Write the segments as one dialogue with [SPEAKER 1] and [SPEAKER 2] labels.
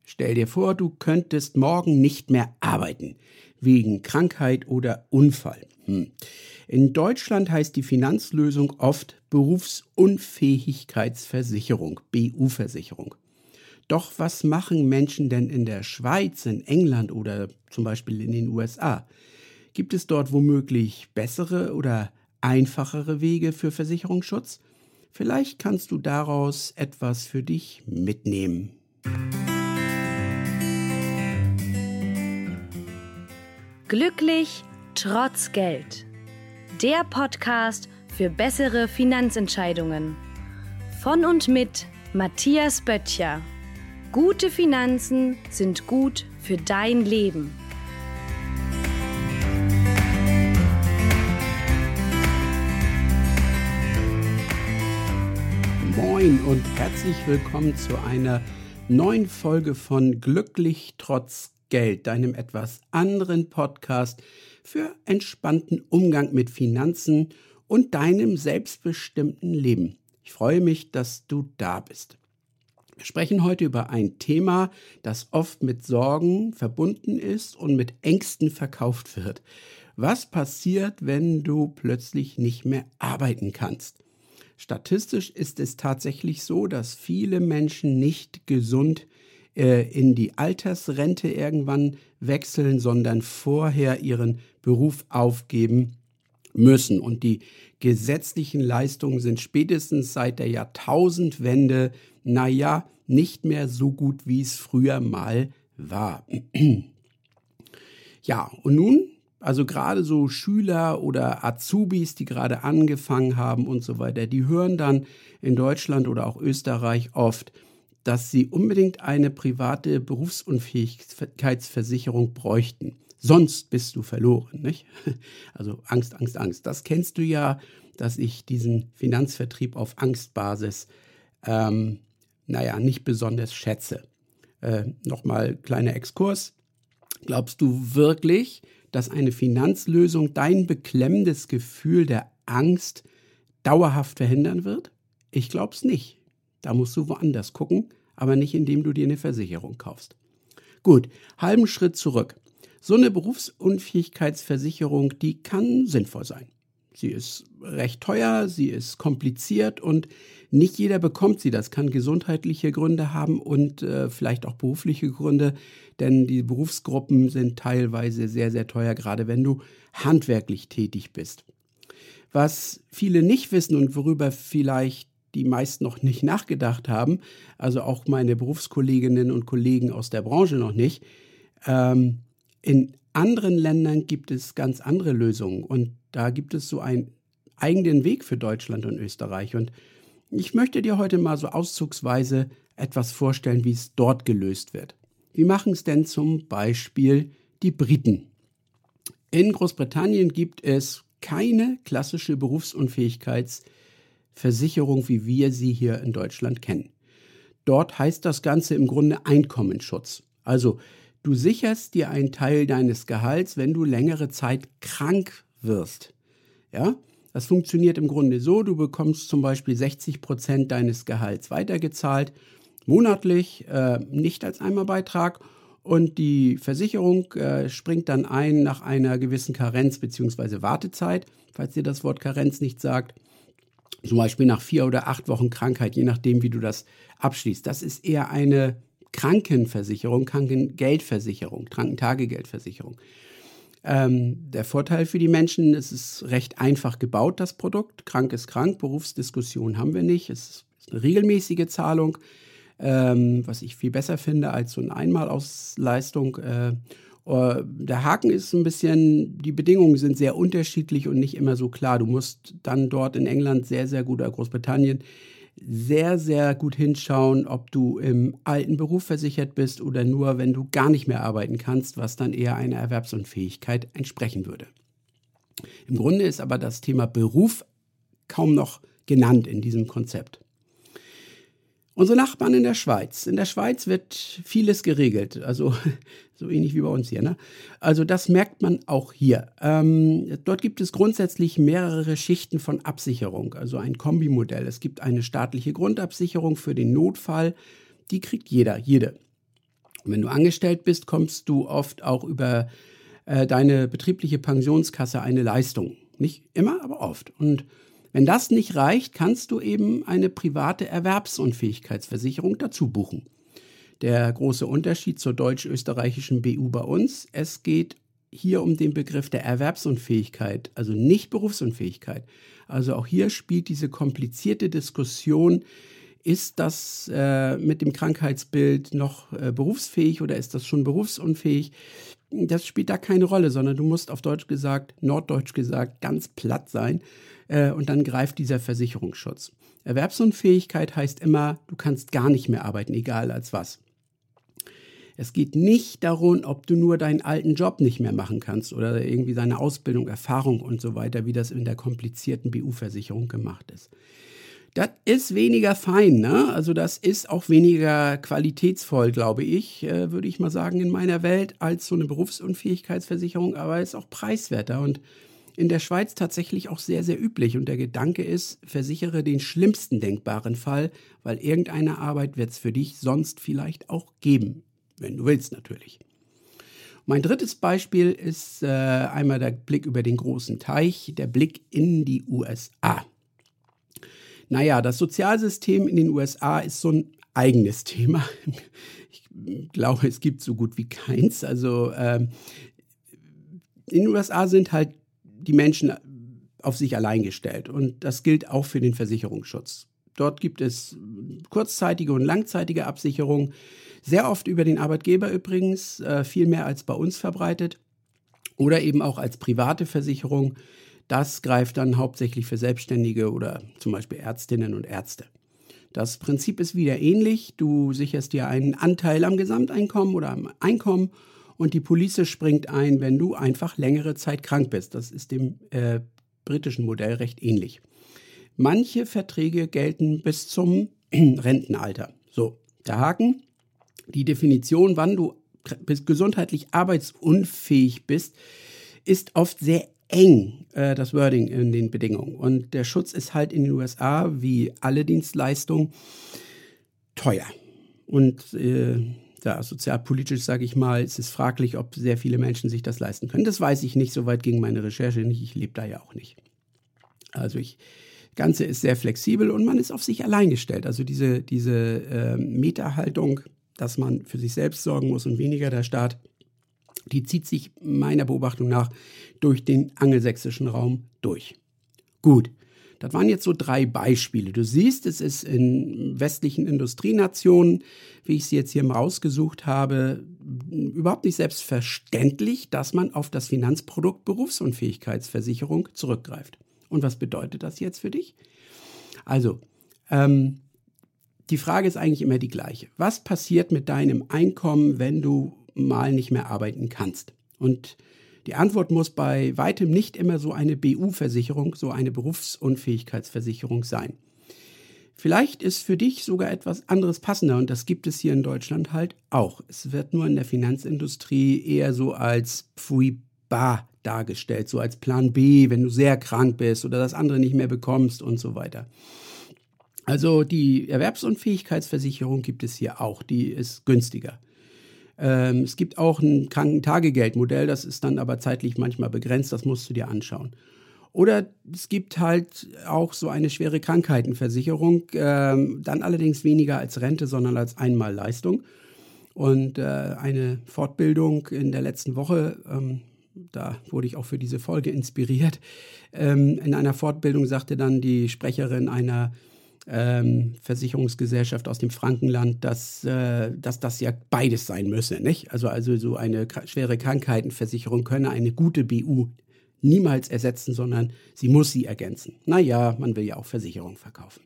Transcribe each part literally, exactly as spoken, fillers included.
[SPEAKER 1] Stell dir vor, du könntest morgen nicht mehr arbeiten, wegen Krankheit oder Unfall. Hm. In Deutschland heißt die Finanzlösung oft Berufsunfähigkeitsversicherung, B U-Versicherung. Doch was machen Menschen denn in der Schweiz, in England oder zum Beispiel in den U S A? Gibt es dort womöglich bessere oder einfachere Wege für Versicherungsschutz? Vielleicht kannst du daraus etwas für dich mitnehmen.
[SPEAKER 2] Glücklich trotz Geld. Der Podcast für bessere Finanzentscheidungen. Von und mit Matthias Böttcher. Gute Finanzen sind gut für dein Leben.
[SPEAKER 1] Moin und herzlich willkommen zu einer neuen Folge von Glücklich trotz Geld, deinem etwas anderen Podcast für entspannten Umgang mit Finanzen und deinem selbstbestimmten Leben. Ich freue mich, dass du da bist. Wir sprechen heute über ein Thema, das oft mit Sorgen verbunden ist und mit Ängsten verkauft wird. Was passiert, wenn du plötzlich nicht mehr arbeiten kannst? Statistisch ist es tatsächlich so, dass viele Menschen nicht gesund äh, in die Altersrente irgendwann wechseln, sondern vorher ihren Beruf aufgeben müssen. Und die gesetzlichen Leistungen sind spätestens seit der Jahrtausendwende, naja, nicht mehr so gut, wie es früher mal war. Ja, und nun, also gerade so Schüler oder Azubis, die gerade angefangen haben und so weiter, die hören dann in Deutschland oder auch Österreich oft, dass sie unbedingt eine private Berufsunfähigkeitsversicherung bräuchten. Sonst bist du verloren, nicht? Also Angst, Angst, Angst. Das kennst du ja, dass ich diesen Finanzvertrieb auf Angstbasis, ähm, naja, nicht besonders schätze. Äh, Nochmal kleiner Exkurs. Glaubst du wirklich, dass eine Finanzlösung dein beklemmendes Gefühl der Angst dauerhaft verhindern wird? Ich glaube es nicht. Da musst du woanders gucken, aber nicht indem du dir eine Versicherung kaufst. Gut, halben Schritt zurück. So eine Berufsunfähigkeitsversicherung, die kann sinnvoll sein. Sie ist recht teuer, sie ist kompliziert und nicht jeder bekommt sie. Das kann gesundheitliche Gründe haben und äh, vielleicht auch berufliche Gründe, denn die Berufsgruppen sind teilweise sehr, sehr teuer, gerade wenn du handwerklich tätig bist. Was viele nicht wissen und worüber vielleicht die meisten noch nicht nachgedacht haben, also auch meine Berufskolleginnen und Kollegen aus der Branche noch nicht, ähm, in anderen Ländern gibt es ganz andere Lösungen und da gibt es so einen eigenen Weg für Deutschland und Österreich. Und ich möchte dir heute mal so auszugsweise etwas vorstellen, wie es dort gelöst wird. Wie machen es denn zum Beispiel die Briten? In Großbritannien gibt es keine klassische Berufsunfähigkeitsversicherung, wie wir sie hier in Deutschland kennen. Dort heißt das Ganze im Grunde Einkommensschutz. Also du sicherst dir einen Teil deines Gehalts, wenn du längere Zeit krank wirst. Ja, das funktioniert im Grunde so, du bekommst zum Beispiel sechzig Prozent deines Gehalts weitergezahlt, monatlich, äh, nicht als Einmalbeitrag und die Versicherung äh, springt dann ein nach einer gewissen Karenz bzw. Wartezeit, falls dir das Wort Karenz nicht sagt, zum Beispiel nach vier oder acht Wochen Krankheit, je nachdem, wie du das abschließt. Das ist eher eine Krankenversicherung, Krankengeldversicherung, Krankentagegeldversicherung. Ähm, der Vorteil für die Menschen, es ist recht einfach gebaut, das Produkt. Krank ist krank, Berufsdiskussion haben wir nicht. Es ist eine regelmäßige Zahlung, ähm, was ich viel besser finde als so eine Einmalausleistung. Äh, äh, der Haken ist ein bisschen, die Bedingungen sind sehr unterschiedlich und nicht immer so klar. Du musst dann dort in England sehr, sehr gut, oder Großbritannien, sehr, sehr gut hinschauen, ob du im alten Beruf versichert bist oder nur, wenn du gar nicht mehr arbeiten kannst, was dann eher einer Erwerbsunfähigkeit entsprechen würde. Im Grunde ist aber das Thema Beruf kaum noch genannt in diesem Konzept. Unsere Nachbarn in der Schweiz. In der Schweiz wird vieles geregelt, also so ähnlich wie bei uns hier, ne? Also das merkt man auch hier. Ähm, dort gibt es grundsätzlich mehrere Schichten von Absicherung, also ein Kombimodell. Es gibt eine staatliche Grundabsicherung für den Notfall, die kriegt jeder, jede. Wenn du angestellt bist, kommst du oft auch über äh, deine betriebliche Pensionskasse eine Leistung. Nicht immer, aber oft. Und wenn das nicht reicht, kannst du eben eine private Erwerbsunfähigkeitsversicherung dazu buchen. Der große Unterschied zur deutsch-österreichischen B U bei uns: Es geht hier um den Begriff der Erwerbsunfähigkeit, also nicht Berufsunfähigkeit. Also auch hier spielt diese komplizierte Diskussion: Ist das äh, mit dem Krankheitsbild noch äh, berufsfähig oder ist das schon berufsunfähig? Das spielt da keine Rolle, sondern du musst auf Deutsch gesagt, norddeutsch gesagt, ganz platt sein äh, und dann greift dieser Versicherungsschutz. Erwerbsunfähigkeit heißt immer, du kannst gar nicht mehr arbeiten, egal als was. Es geht nicht darum, ob du nur deinen alten Job nicht mehr machen kannst oder irgendwie deine Ausbildung, Erfahrung und so weiter, wie das in der komplizierten B U-Versicherung gemacht ist. Das ist weniger fein, ne? Also das ist auch weniger qualitätsvoll, glaube ich, äh, würde ich mal sagen, in meiner Welt, als so eine Berufsunfähigkeitsversicherung, aber ist auch preiswerter und in der Schweiz tatsächlich auch sehr, sehr üblich. Und der Gedanke ist, versichere den schlimmsten denkbaren Fall, weil irgendeine Arbeit wird es für dich sonst vielleicht auch geben, wenn du willst natürlich. Mein drittes Beispiel ist äh, einmal der Blick über den großen Teich, der Blick in die U S A. Naja, das Sozialsystem in den U S A ist so ein eigenes Thema. Ich glaube, es gibt so gut wie keins. Also ähm, in den U S A sind halt die Menschen auf sich allein gestellt und das gilt auch für den Versicherungsschutz. Dort gibt es kurzzeitige und langzeitige Absicherung, sehr oft über den Arbeitgeber übrigens, äh, viel mehr als bei uns verbreitet oder eben auch als private Versicherung. Das greift dann hauptsächlich für Selbstständige oder zum Beispiel Ärztinnen und Ärzte. Das Prinzip ist wieder ähnlich. Du sicherst dir einen Anteil am Gesamteinkommen oder am Einkommen und die Police springt ein, wenn du einfach längere Zeit krank bist. Das ist dem äh, britischen Modell recht ähnlich. Manche Verträge gelten bis zum Rentenalter. So, der Haken. Die Definition, wann du gesundheitlich arbeitsunfähig bist, ist oft sehr eng, äh, das Wording in den Bedingungen. Und der Schutz ist halt in den U S A, wie alle Dienstleistungen, teuer. Und äh, ja, sozialpolitisch, sage ich mal, ist es fraglich, ob sehr viele Menschen sich das leisten können. Das weiß ich nicht, soweit ging meine Recherche nicht. Ich lebe da ja auch nicht. Also ich, das Ganze ist sehr flexibel und man ist auf sich allein gestellt. Also diese, diese äh, Meta-Haltung, dass man für sich selbst sorgen muss und weniger der Staat, die zieht sich meiner Beobachtung nach durch den angelsächsischen Raum durch. Gut, das waren jetzt so drei Beispiele. Du siehst, es ist in westlichen Industrienationen, wie ich sie jetzt hier rausgesucht habe, überhaupt nicht selbstverständlich, dass man auf das Finanzprodukt Berufsunfähigkeitsversicherung zurückgreift. Und was bedeutet das jetzt für dich? Also, ähm, die Frage ist eigentlich immer die gleiche. Was passiert mit deinem Einkommen, wenn du mal nicht mehr arbeiten kannst? Und die Antwort muss bei weitem nicht immer so eine B U-Versicherung, so eine Berufsunfähigkeitsversicherung sein. Vielleicht ist für dich sogar etwas anderes passender und das gibt es hier in Deutschland halt auch. Es wird nur in der Finanzindustrie eher so als Pfui Bah dargestellt, so als Plan B, wenn du sehr krank bist oder das andere nicht mehr bekommst und so weiter. Also die Erwerbsunfähigkeitsversicherung gibt es hier auch, die ist günstiger. Ähm, es gibt auch ein Krankentagegeldmodell, das ist dann aber zeitlich manchmal begrenzt, das musst du dir anschauen. Oder es gibt halt auch so eine schwere Krankheitenversicherung, ähm, dann allerdings weniger als Rente, sondern als Einmalleistung. Und äh, eine Fortbildung in der letzten Woche, ähm, da wurde ich auch für diese Folge inspiriert, ähm, in einer Fortbildung sagte dann die Sprecherin einer Ähm, Versicherungsgesellschaft aus dem Frankenland, dass, äh, dass das ja beides sein müsse, nicht? Also, also so eine k- schwere Krankheitenversicherung könne eine gute B U niemals ersetzen, sondern sie muss sie ergänzen. Naja, man will ja auch Versicherung verkaufen.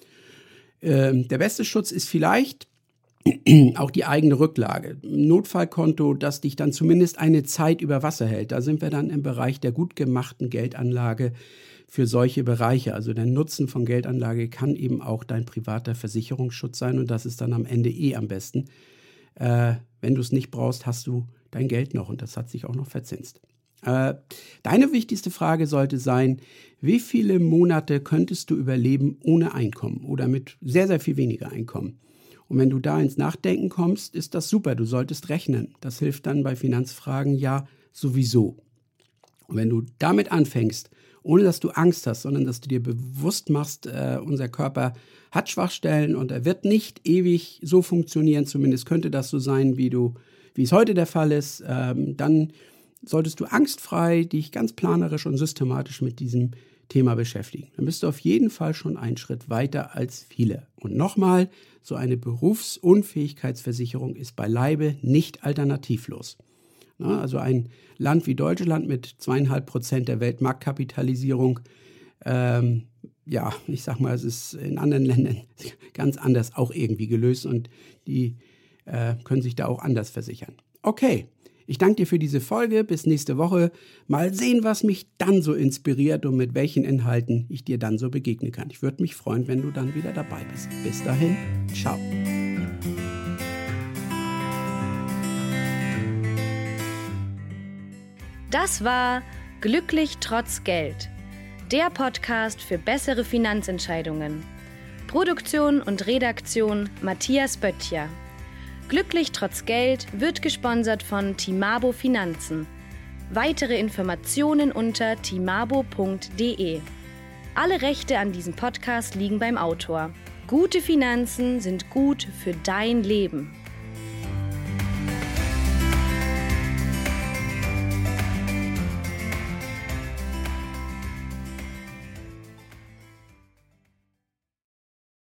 [SPEAKER 1] Ähm, der beste Schutz ist vielleicht auch die eigene Rücklage. Ein Notfallkonto, das dich dann zumindest eine Zeit über Wasser hält. Da sind wir dann im Bereich der gut gemachten Geldanlage für solche Bereiche. Also der Nutzen von Geldanlage kann eben auch dein privater Versicherungsschutz sein und das ist dann am Ende eh am besten. Äh, wenn du es nicht brauchst, hast du dein Geld noch und das hat sich auch noch verzinst. Äh, deine wichtigste Frage sollte sein, wie viele Monate könntest du überleben ohne Einkommen oder mit sehr, sehr viel weniger Einkommen? Und wenn du da ins Nachdenken kommst, ist das super. Du solltest rechnen. Das hilft dann bei Finanzfragen ja sowieso. Und wenn du damit anfängst, ohne dass du Angst hast, sondern dass du dir bewusst machst, äh, unser Körper hat Schwachstellen und er wird nicht ewig so funktionieren, zumindest könnte das so sein, wie du, wie es heute der Fall ist, ähm, dann solltest du angstfrei dich ganz planerisch und systematisch mit diesem Thema beschäftigen. Dann bist du auf jeden Fall schon einen Schritt weiter als viele. Und nochmal, so eine Berufsunfähigkeitsversicherung ist beileibe nicht alternativlos. Na, also ein Land wie Deutschland mit zweieinhalb Prozent der Weltmarktkapitalisierung, ähm, ja, ich sag mal, es ist in anderen Ländern ganz anders auch irgendwie gelöst und die äh, können sich da auch anders versichern. Okay. Ich danke dir für diese Folge. Bis nächste Woche. Mal sehen, was mich dann so inspiriert und mit welchen Inhalten ich dir dann so begegnen kann. Ich würde mich freuen, wenn du dann wieder dabei bist. Bis dahin, ciao.
[SPEAKER 2] Das war Glücklich trotz Geld, der Podcast für bessere Finanzentscheidungen. Produktion und Redaktion Matthias Böttcher. Glücklich trotz Geld wird gesponsert von Timabo Finanzen. Weitere Informationen unter timabo punkt de. Alle Rechte an diesem Podcast liegen beim Autor. Gute Finanzen sind gut für dein Leben.